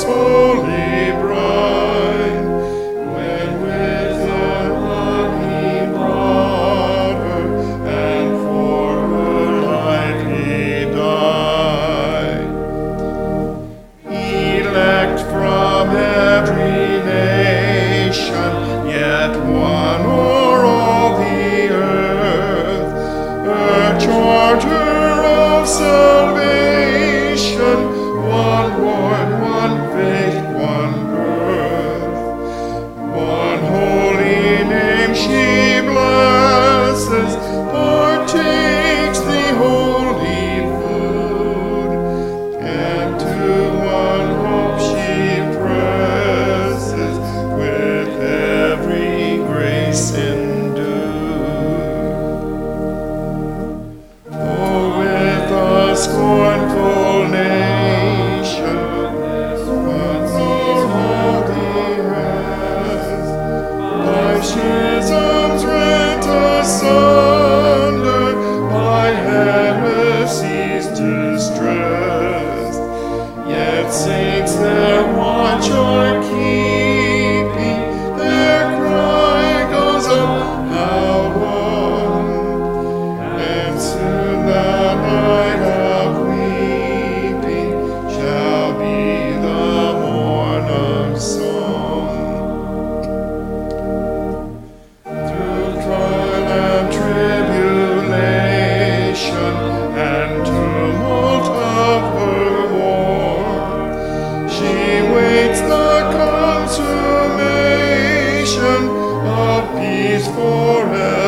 holy bride, when with the blood he brought her, and for her life he died. Elect from every nation, yet one o'er all the earth, a charter of salvation, one Lord, one faith, one birth, one holy name she blesses, partakes the holy food, and to one hope she presses, with every grace endued. Oh, with a scornful nation, once all he has, by schisms rent asunder, by heresies distressed, yet saints their watch are keeping, their cry goes up, how long? And soon the night of weeping shall be the morn of song. Through trial and tribulation and tumult of her war, she waits the consummation of peace forever.